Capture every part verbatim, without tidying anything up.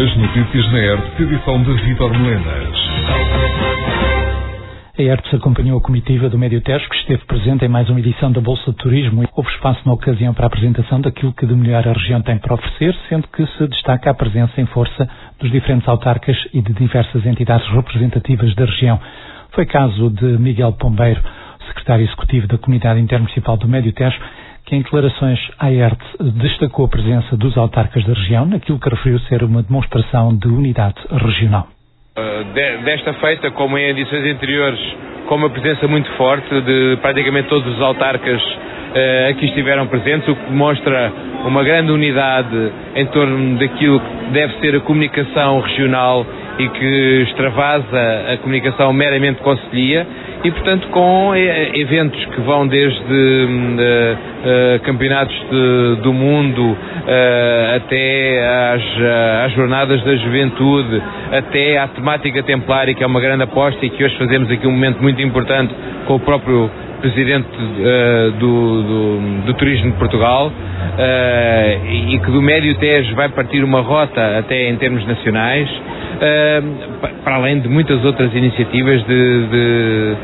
As notícias na E R T, edição de Vítor Melenas. A E R T acompanhou a comitiva do Médio Tejo, que esteve presente em mais uma edição da Bolsa de Turismo. Houve espaço na ocasião para a apresentação daquilo que de melhor a região tem para oferecer, sendo que se destaca a presença em força dos diferentes autarcas e de diversas entidades representativas da região. Foi caso de Miguel Pombeiro, secretário executivo da Comunidade Intermunicipal do Médio Tejo, que em declarações à E R T destacou a presença dos autarcas da região, naquilo que referiu ser uma demonstração de unidade regional. Desta feita, como em edições anteriores, com uma presença muito forte de praticamente todos os autarcas uh, aqui estiveram presentes, o que demonstra uma grande unidade em torno daquilo que deve ser a comunicação regional e que extravasa a comunicação meramente concelhia, e portanto com eventos que vão desde uh, uh, campeonatos de, do mundo uh, até às, uh, às jornadas da juventude, até à temática templária, que é uma grande aposta e que hoje fazemos aqui um momento muito importante com o próprio Presidente uh, do, do, do Turismo de Portugal, uh, e que do Médio Tejo vai partir uma rota até em termos nacionais, uh, para além de muitas outras iniciativas de, de,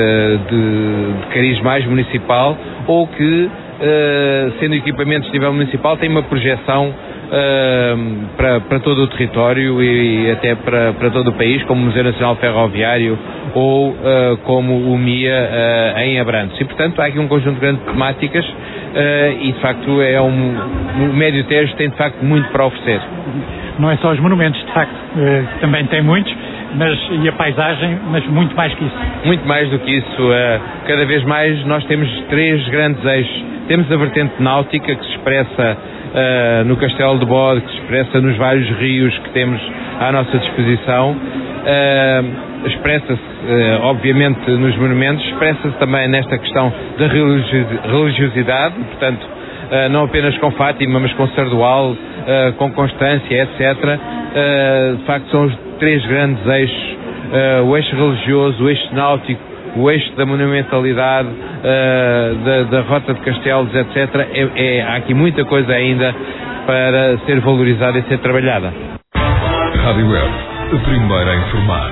de, de cariz mais municipal, ou que, uh, sendo equipamentos de nível municipal, tem uma projeção Uh, para, para todo o território e, e até para, para todo o país, como o Museu Nacional Ferroviário ou uh, como o M I A uh, em Abrantes. E, portanto, há aqui um conjunto de grandes temáticas uh, e, de facto, é um, o Médio Tejo tem, de facto, muito para oferecer. Não é só os monumentos, de facto, uh, também tem muitos, mas, e a paisagem, mas muito mais que isso. Muito mais do que isso. Uh, cada vez mais nós temos três grandes eixos. Temos a vertente náutica, que se expressa Uh, no Castelo de Bode, que se expressa nos vários rios que temos à nossa disposição, uh, expressa-se uh, obviamente nos monumentos, expressa-se também nesta questão da religiosidade, portanto uh, não apenas com Fátima, mas com Sardual, uh, com Constância, etcétera. Uh, de facto são os três grandes eixos, uh, o eixo religioso, o eixo náutico, o eixo da monumentalidade, uh, da, da rota de castelos, etcétera. É, é, há aqui muita coisa ainda para ser valorizada e ser trabalhada. Rádio E R T, a primeira a informar.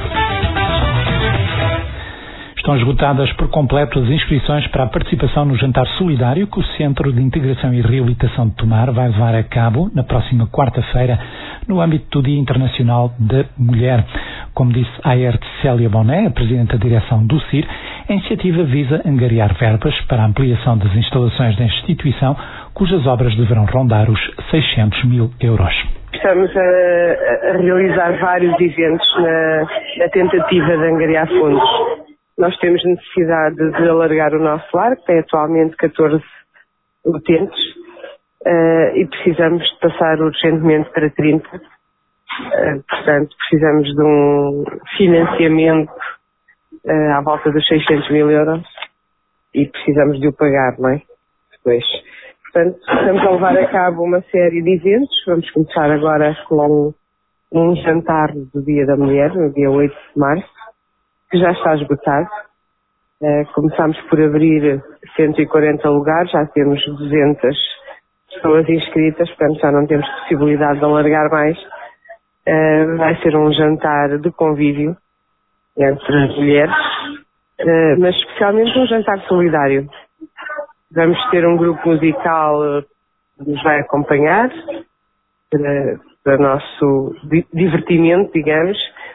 Estão esgotadas por completo as inscrições para a participação no jantar solidário que o Centro de Integração e Reabilitação de Tomar vai levar a cabo na próxima quarta-feira no âmbito do Dia Internacional da Mulher. Como disse a E R T Célia Boné, a Presidente da Direção do C I R, a iniciativa visa angariar verbas para a ampliação das instalações da instituição, cujas obras deverão rondar os seiscentos mil euros. Estamos a, a realizar vários eventos na, na tentativa de angariar fundos. Nós temos necessidade de alargar o nosso lar, que tem atualmente catorze utentes, uh, e precisamos de passar urgentemente para trinta. Uh, portanto, precisamos de um financiamento uh, à volta dos seiscentos mil euros e precisamos de o pagar, não é? Depois. Portanto, estamos a levar a cabo uma série de eventos. Vamos começar agora com um, um jantar do Dia da Mulher, no dia oito de março, que já está esgotado. Uh, começámos por abrir cento e quarenta lugares, já temos duzentas pessoas inscritas, portanto já não temos possibilidade de alargar mais. Uh, vai ser um jantar de convívio entre as mulheres, uh, mas especialmente um jantar solidário. Vamos ter um grupo musical uh, que nos vai acompanhar para, para o nosso di- divertimento, digamos,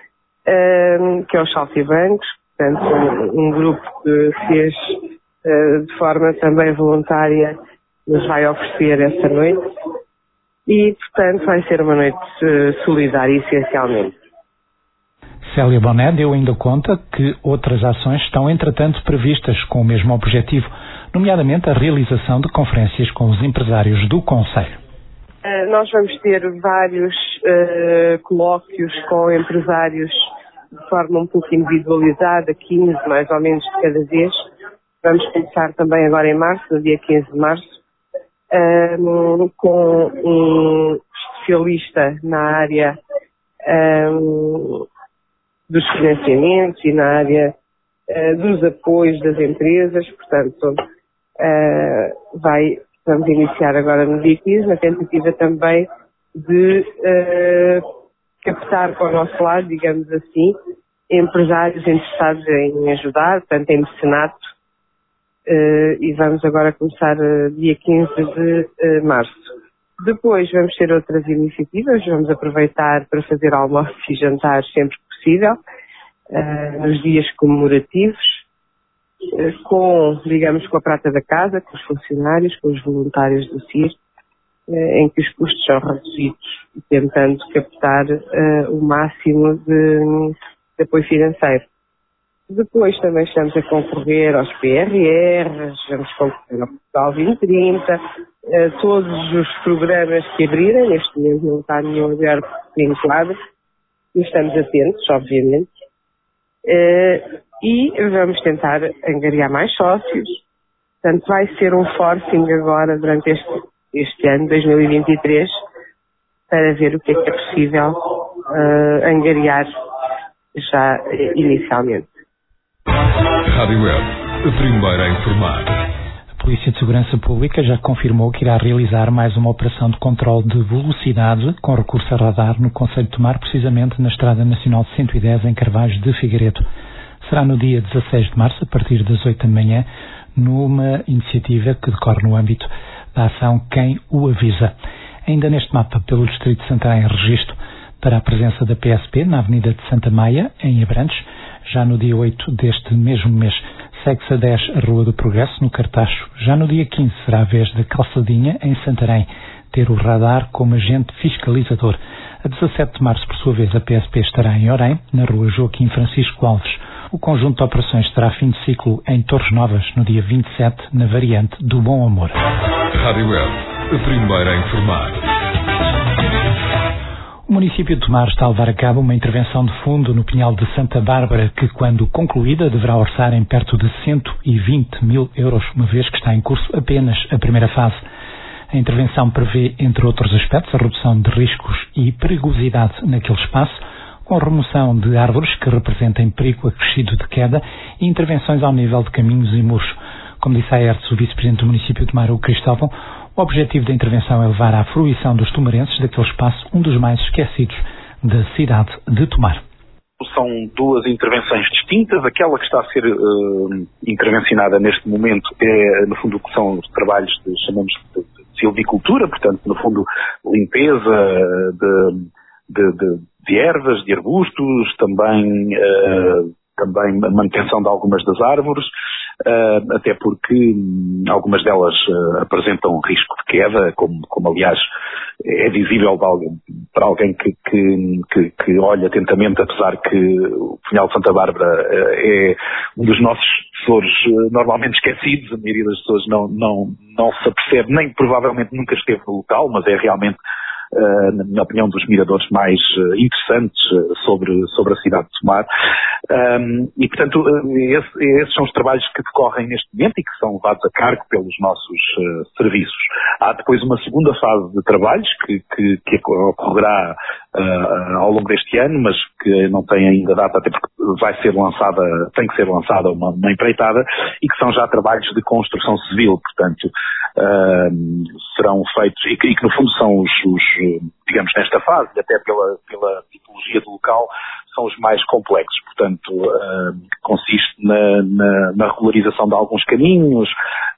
uh, que é o Saltibancos, portanto um, um grupo que fez uh, de forma também voluntária, nos vai oferecer esta noite. E, portanto, vai ser uma noite uh, solidária, essencialmente. Célia Boné deu ainda conta que outras ações estão, entretanto, previstas com o mesmo objetivo, nomeadamente a realização de conferências com os empresários do concelho. Uh, nós vamos ter vários uh, colóquios com empresários de forma um pouco individualizada, quinze mais ou menos de cada vez. Vamos começar também agora em março, no dia quinze de março. Um, com um especialista na área um, dos financiamentos e na área uh, dos apoios das empresas, portanto uh, vai, vamos iniciar agora no dia quinze, na tentativa também de uh, captar para o nosso lado, digamos assim, empresários interessados em ajudar, portanto em mecenato, uh, e vamos agora começar uh, dia quinze de uh, março. Depois vamos ter outras iniciativas, vamos aproveitar para fazer almoços e jantares sempre que possível, uh, nos dias comemorativos, uh, com, digamos, com a prata da casa, com os funcionários, com os voluntários do C I R, uh, em que os custos são reduzidos, tentando captar uh, o máximo de de apoio financeiro. Depois também estamos a concorrer aos P R Rs, vamos concorrer ao Portugal vinte trinta, a todos os programas que abrirem, neste momento não está nenhum aberto vinculado, e estamos atentos, obviamente, e vamos tentar angariar mais sócios. Portanto, vai ser um forcing agora durante este, este ano, dois mil e vinte e três, para ver o que é que é possível uh, angariar já inicialmente. Rádio Web, a primeira a informar. A Polícia de Segurança Pública já confirmou que irá realizar mais uma operação de controle de velocidade com recurso a radar no concelho de Tomar, precisamente na Estrada Nacional cento e dez em Carvalhos de Figueiredo. Será no dia dezasseis de março, a partir das oito da manhã, numa iniciativa que decorre no âmbito da ação Quem o Avisa. Ainda neste mapa, pelo Distrito de Santarém, registro para a presença da P S P na Avenida de Santa Maia, em Abrantes. Já no dia oito deste mesmo mês, segue-se a dez a Rua do Progresso, no Cartacho. Já no dia quinze será a vez da Calçadinha, em Santarém, ter o radar como agente fiscalizador. A dezassete de março, por sua vez, a P S P estará em Orém, na Rua Joaquim Francisco Alves. O conjunto de operações terá fim de ciclo em Torres Novas, no dia vinte e sete, na variante do Bom Amor. Rádio Web, a primeira a informar. O município de Tomar está a levar a cabo uma intervenção de fundo no Pinhal de Santa Bárbara, que, quando concluída, deverá orçar em perto de cento e vinte mil euros, uma vez que está em curso apenas a primeira fase. A intervenção prevê, entre outros aspectos, a redução de riscos e perigosidade naquele espaço, com a remoção de árvores que representem perigo acrescido de queda e intervenções ao nível de caminhos e muros. Como disse a Hertz, o vice-presidente do município de Tomar, o Cristóvão, o objetivo da intervenção é levar à fruição dos tomarenses daquele espaço um dos mais esquecidos da cidade de Tomar. São duas intervenções distintas. Aquela que está a ser uh, intervencionada neste momento é, no fundo, o que são os trabalhos de, chamamos de, de silvicultura, portanto, no fundo, limpeza de, de, de, de ervas, de arbustos, também, uh, também a manutenção de algumas das árvores. Uh, até porque hum, algumas delas uh, apresentam risco de queda, como, como aliás é visível para alguém que, que, que, que olha atentamente, apesar que o Pinhal de Santa Bárbara uh, é um dos nossos tesouros uh, normalmente esquecidos. A maioria das pessoas não, não, não se apercebe, nem provavelmente nunca esteve no local, mas é realmente, Uh, na minha opinião, dos miradores mais uh, interessantes uh, sobre, sobre a cidade de Tomar. Um, e, portanto, uh, esse, esses são os trabalhos que decorrem neste momento e que são levados a cargo pelos nossos uh, serviços. Há depois uma segunda fase de trabalhos que, que, que ocorrerá uh, ao longo deste ano, mas que não tem ainda data, até porque vai ser lançada, tem que ser lançada uma, uma empreitada, e que são já trabalhos de construção civil, portanto, uh, serão feitos, e que, e que no fundo são os, os digamos, nesta fase, até pela, pela tipologia do local, são os mais complexos. Portanto, uh, consiste na, na, na regularização de alguns caminhos,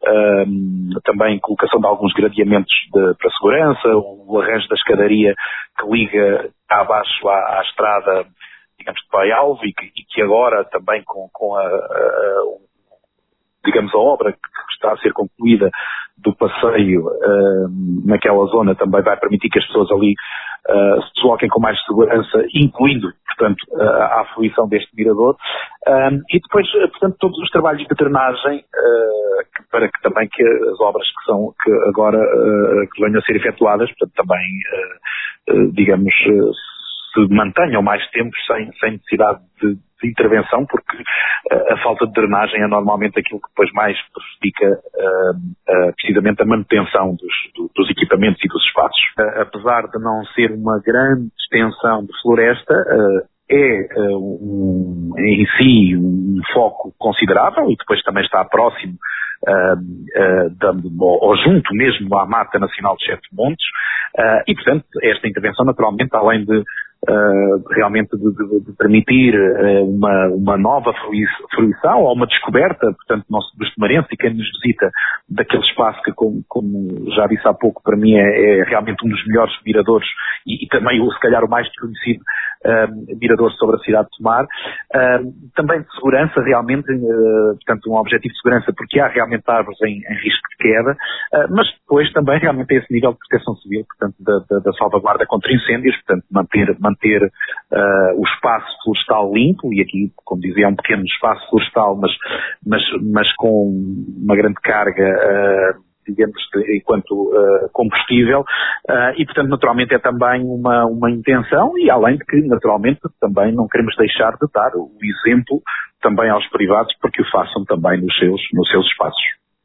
uh, também colocação de alguns gradeamentos de, para segurança, o arranjo da escadaria que liga abaixo à, à estrada, digamos, de Pai Alvo, e que, e que agora também com, com a, a, digamos, a obra que está a ser concluída do passeio uh, naquela zona também vai permitir que as pessoas ali uh, se desloquem com mais segurança, incluindo, portanto, uh, a fruição deste mirador. Um, e depois, uh, portanto, todos os trabalhos de drenagem, uh, que, para que também que as obras que são, que agora uh, que venham a ser efetuadas, portanto, também, uh, uh, digamos, uh, se mantenham mais tempo sem, sem necessidade de, de intervenção, porque uh, a falta de drenagem é normalmente aquilo que depois mais prejudica uh, uh, precisamente a manutenção dos, do, dos equipamentos e dos espaços. Uh, apesar de não ser uma grande extensão de floresta, uh, é uh, um, em si um foco considerável, e depois também está próximo Uh, uh, dando, ou, ou junto mesmo à Mata Nacional de Sete Montes, uh, e portanto esta intervenção naturalmente, além de uh, realmente de, de, de permitir uh, uma, uma nova fruição ou uma descoberta, portanto, nosso dos Temarenses e quem nos visita daquele espaço que, como, como já disse há pouco, para mim é, é realmente um dos melhores miradores e, e também, se calhar, o mais desconhecido uh, mirador sobre a cidade de Tomar. Uh, também de segurança, realmente, uh, portanto, um objetivo de segurança, porque há realmente árvores em, em risco de queda, uh, mas depois também realmente é esse nível de proteção civil, portanto, da, da, da salvaguarda contra incêndios, portanto, manter, manter uh, o espaço florestal limpo, e aqui, como dizia, é um pequeno espaço florestal, mas, mas, mas com uma grande carga, uh, digamos, de, enquanto uh, combustível, uh, e, portanto, naturalmente é também uma, uma intenção, e além de que, naturalmente, também não queremos deixar de dar o exemplo também aos privados, porque o façam também nos seus, nos seus espaços.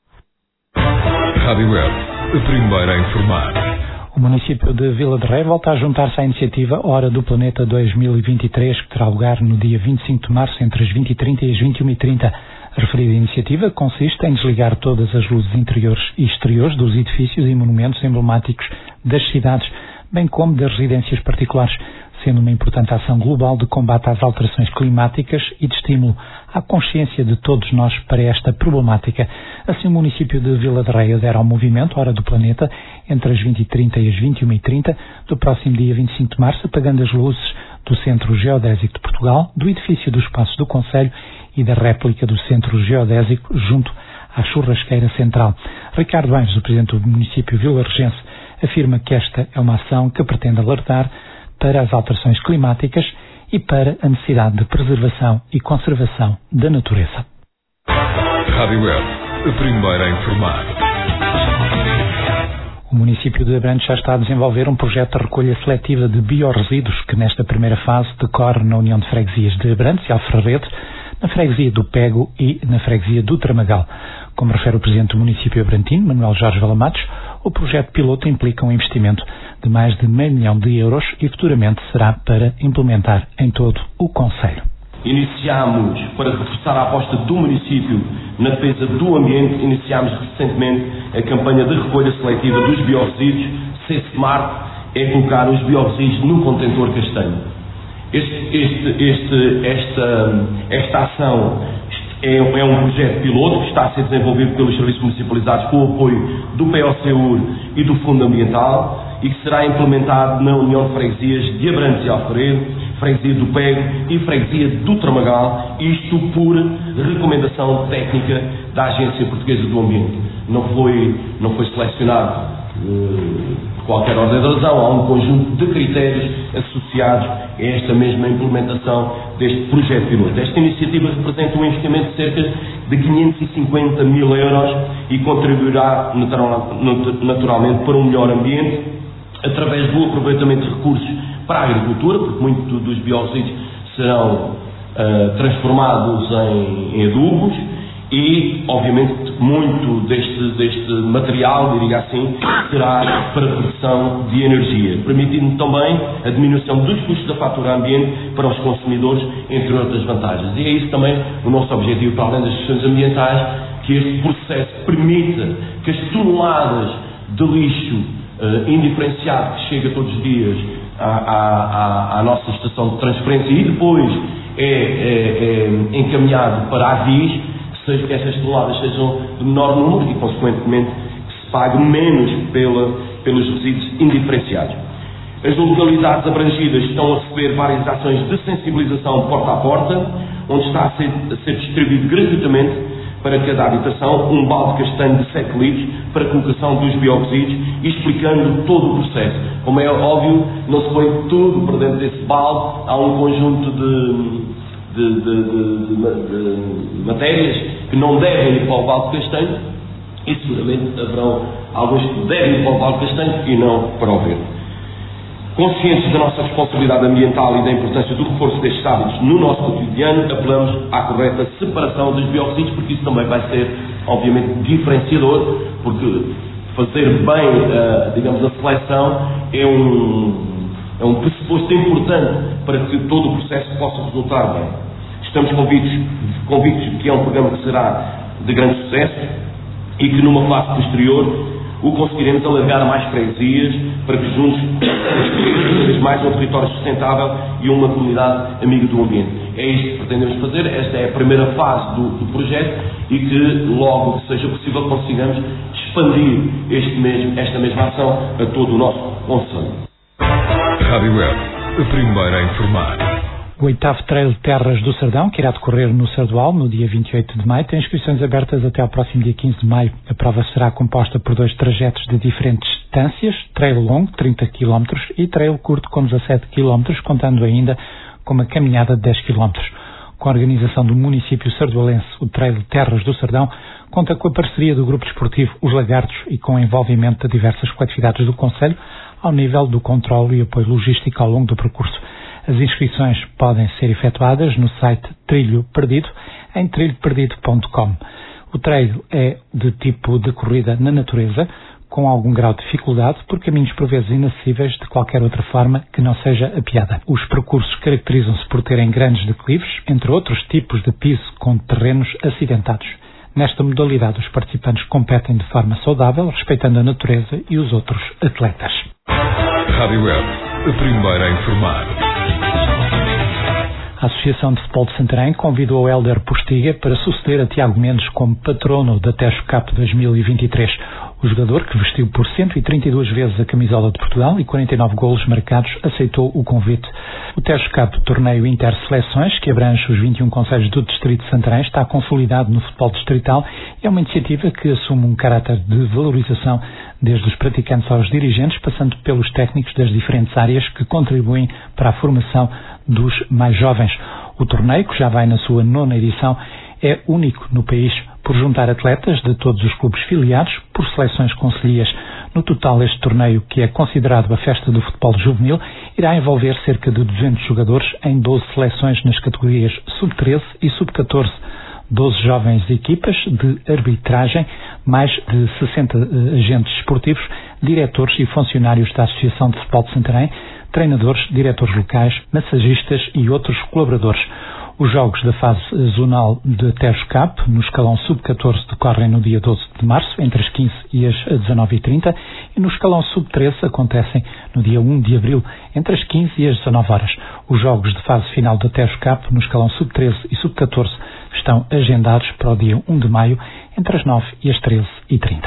Rádio Web, a primeira a informar. O município de Vila de Rei volta a juntar-se à iniciativa Hora do Planeta dois mil e vinte e três, que terá lugar no dia vinte e cinco de março, entre as vinte e trinta e as vinte e uma e trinta. A referida iniciativa consiste em desligar todas as luzes interiores e exteriores dos edifícios e monumentos emblemáticos das cidades, bem como das residências particulares, sendo uma importante ação global de combate às alterações climáticas e de estímulo à consciência de todos nós para esta problemática. Assim, o município de Vila de Rei adere ao movimento Hora do Planeta entre as vinte e trinta e as vinte e uma e trinta do próximo dia vinte e cinco de março, apagando as luzes do Centro Geodésico de Portugal, do edifício do Espaço do Concelho e da réplica do Centro Geodésico junto à Churrasqueira Central. Ricardo Anjos, o presidente do município vilarregense, afirma que esta é uma ação que pretende alertar para as alterações climáticas e para a necessidade de preservação e conservação da natureza. Rádio Web, a primeira a informar. O município de Abrantes já está a desenvolver um projeto de recolha seletiva de biorresíduos que nesta primeira fase decorre na União de Freguesias de Abrantes e Alfarredes, na freguesia do Pego e na freguesia do Tramagal. Como refere o presidente do município abrantino, Manuel Jorge Valamatos, o projeto piloto implica um investimento de mais de meio milhão de euros e futuramente será para implementar em todo o concelho. Iniciámos, para reforçar a aposta do município na defesa do ambiente, iniciámos recentemente a campanha de recolha seletiva dos biorresíduos. C-Smart é colocar os biorresíduos no contentor castanho. Este, este, este, esta, esta ação é, é um projeto piloto que está a ser desenvolvido pelos serviços municipalizados com o apoio do P O C U R e do Fundo Ambiental e que será implementado na União de Freguesias de Abrantes e Alfarredo, Freguesia do Pego e Freguesia do Tramagal, isto por recomendação técnica da Agência Portuguesa do Ambiente. Não foi, não foi selecionado uh, por qualquer ordem de razão, há um conjunto de critérios associados a esta mesma implementação deste projeto piloto. Esta iniciativa representa um investimento de cerca de quinhentos e cinquenta mil euros e contribuirá naturalmente para um melhor ambiente através do aproveitamento de recursos para a agricultura, porque muitos dos biorresíduos serão uh, transformados em, em adubos e, obviamente, muito deste, deste material, diria assim, será para a produção de energia, permitindo também a diminuição dos custos da fatura ambiente para os consumidores, entre outras vantagens. E é isso também o nosso objetivo, para além das questões ambientais, que este processo permita que as toneladas de lixo uh, indiferenciado que chega todos os dias à, à, à nossa estação de transferência e depois é, é, é encaminhado para a Avis, seja que essas toneladas sejam de menor número e, consequentemente, que se pague menos pela, pelos resíduos indiferenciados. As localidades abrangidas estão a receber várias ações de sensibilização porta a porta, onde está a ser, a ser distribuído gratuitamente para cada habitação um balde castanho de sete litros para a colocação dos biorresíduos e explicando todo o processo. Como é óbvio, não se põe tudo para dentro desse balde, há um conjunto de De, de, de, de, de matérias que não devem ir para o balde castanho e seguramente haverão alguns que devem ir para o balde castanho e não para o verde. Conscientes da nossa responsabilidade ambiental e da importância do reforço destes hábitos no nosso cotidiano, apelamos à correta separação dos biorresíduos, porque isso também vai ser, obviamente, diferenciador, porque fazer bem, uh, digamos, a seleção é um É um pressuposto importante para que todo o processo possa resultar bem. Estamos convictos, convictos que é um programa que será de grande sucesso e que numa fase posterior o conseguiremos alargar a mais freguesias para que juntos construímos cada vez mais um território sustentável e uma comunidade amiga do ambiente. É isto que pretendemos fazer, esta é a primeira fase do, do projeto e que logo que seja possível consigamos expandir este mesmo, esta mesma ação a todo o nosso concelho. Rádio Web, a primeira a informar. O oitavo Trail de Terras do Sardão, que irá decorrer no Sardual, no dia vinte e oito de maio, tem inscrições abertas até ao próximo dia quinze de maio. A prova será composta por dois trajetos de diferentes distâncias, trail longo, trinta quilómetros, e trail curto, com dezassete quilómetros, contando ainda com uma caminhada de dez quilómetros. Com a organização do município sardualense, o Trail de Terras do Sardão conta com a parceria do grupo desportivo Os Lagartos e com o envolvimento de diversas coletividades do concelho, ao nível do controle e apoio logístico ao longo do percurso. As inscrições podem ser efetuadas no site Trilho Perdido, em trilho perdido ponto com. O trail é de tipo de corrida na natureza, com algum grau de dificuldade, por caminhos por vezes inacessíveis de qualquer outra forma que não seja a piada. Os percursos caracterizam-se por terem grandes declives, entre outros tipos de piso com terrenos acidentados. Nesta modalidade, os participantes competem de forma saudável, respeitando a natureza e os outros atletas. Rádio Web, a primeira a informar. A Associação de Futebol de Santarém convidou o Hélder Postiga para suceder a Tiago Mendes como patrono da Tejo Cup dois mil e vinte e três. O jogador, que vestiu por cento e trinta e duas vezes a camisola de Portugal e quarenta e nove golos marcados, aceitou o convite. O Tejo Cup, torneio inter-seleções, que abrange os vinte e um concelhos do Distrito de Santarém, está consolidado no futebol distrital e é uma iniciativa que assume um caráter de valorização desde os praticantes aos dirigentes, passando pelos técnicos das diferentes áreas que contribuem para a formação dos mais jovens. O torneio, que já vai na sua nona edição, é único no país por juntar atletas de todos os clubes filiados por seleções concelhias. No total, este torneio, que é considerado a festa do futebol juvenil, irá envolver cerca de duzentos jogadores em doze seleções nas categorias sub treze e sub catorze. doze jovens equipas de arbitragem, mais de sessenta agentes esportivos, diretores e funcionários da Associação de Futebol de Santarém, treinadores, diretores locais, massagistas e outros colaboradores. Os jogos da fase zonal de Tejo Cup, no escalão sub catorze, decorrem no dia doze de março, entre as quinze e as dezanove e trinta, e no escalão sub treze acontecem no dia um de abril, entre as quinze e as dezanove horas. Os jogos de fase final da Tejo Cup, no escalão sub treze e sub catorze, estão agendados para o dia um de maio, entre as nove e as treze e trinta.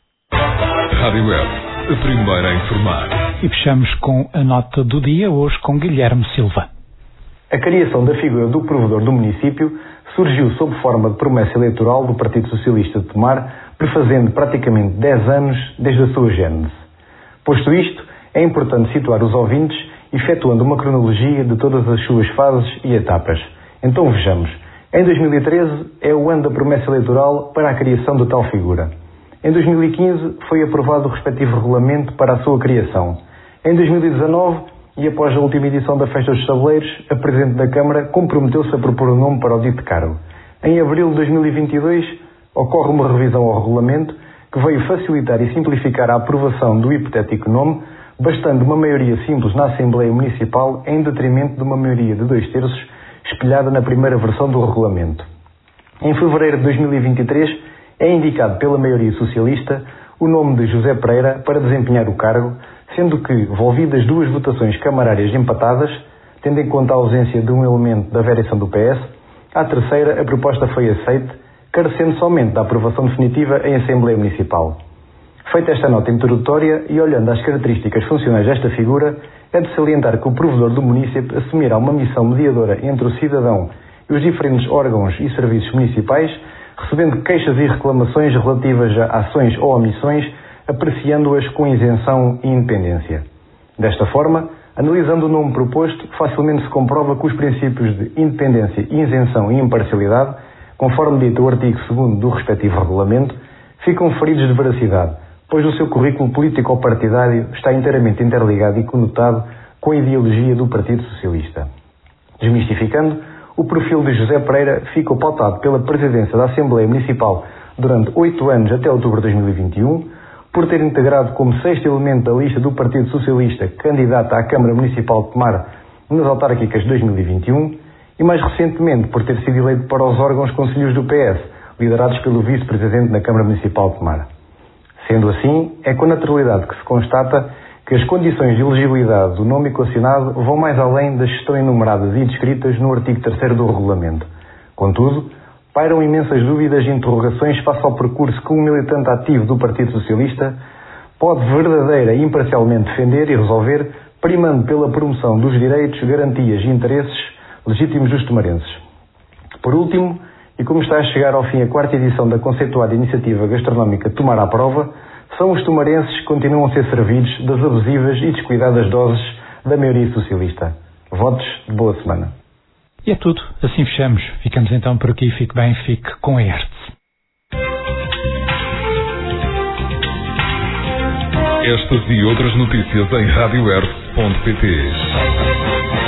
Rádio Web, a primeira a informar. E fechamos com a nota do dia, hoje com Guilherme Silva. A criação da figura do provedor do município surgiu sob forma de promessa eleitoral do Partido Socialista de Tomar, prefazendo praticamente dez anos desde a sua gênese. Posto isto, é importante situar os ouvintes, efetuando uma cronologia de todas as suas fases e etapas. Então vejamos. Em dois mil e treze é o ano da promessa eleitoral para a criação de tal figura. Em dois mil e quinze foi aprovado o respectivo regulamento para a sua criação. Em dois mil e dezanove, e após a última edição da Festa dos Tabuleiros, a Presidente da Câmara comprometeu-se a propor um nome para o dito cargo. Em abril de dois mil e vinte e dois, ocorre uma revisão ao regulamento que veio facilitar e simplificar a aprovação do hipotético nome, bastando uma maioria simples na Assembleia Municipal em detrimento de uma maioria de dois terços espelhada na primeira versão do regulamento. Em fevereiro de dois mil e vinte e três, é indicado pela maioria socialista o nome de José Pereira para desempenhar o cargo, sendo que, envolvidas duas votações camarárias empatadas, tendo em conta a ausência de um elemento da variação do P S, à terceira a proposta foi aceite, carecendo somente da aprovação definitiva em Assembleia Municipal. Feita esta nota introdutória e olhando às características funcionais desta figura, é de salientar que o provedor do município assumirá uma missão mediadora entre o cidadão e os diferentes órgãos e serviços municipais, recebendo queixas e reclamações relativas a ações ou omissões, apreciando-as com isenção e independência. Desta forma, analisando o nome proposto, facilmente se comprova que os princípios de independência, isenção e imparcialidade, conforme dito o artigo segundo do respectivo regulamento, ficam feridos de veracidade, pois o seu currículo político-partidário está inteiramente interligado e conotado com a ideologia do Partido Socialista. Desmistificando, o perfil de José Pereira ficou pautado pela presidência da Assembleia Municipal durante oito anos até outubro de dois mil e vinte e um, por ter integrado como sexto elemento da lista do Partido Socialista candidato à Câmara Municipal de Tomar nas autárquicas de dois mil e vinte e um e mais recentemente por ter sido eleito para os órgãos concelhios do P S, liderados pelo vice-presidente da Câmara Municipal de Tomar. Sendo assim, é com naturalidade que se constata que as condições de elegibilidade do nome equacionado vão mais além das que estão enumeradas e descritas no artigo terceiro do Regulamento. Contudo, pairam imensas dúvidas e interrogações face ao percurso que um militante ativo do Partido Socialista pode verdadeira e imparcialmente defender e resolver, primando pela promoção dos direitos, garantias e interesses legítimos dos tomarenses. Por último, e como está a chegar ao fim a quarta edição da conceituada iniciativa gastronómica Tomar à Prova, são os tomarenses que continuam a ser servidos das abusivas e descuidadas doses da maioria socialista. Votos de boa semana. E é tudo. Assim fechamos. Ficamos então por aqui. Fique bem, fique com a E R T Estas e outras notícias em rádio r t ponto p t.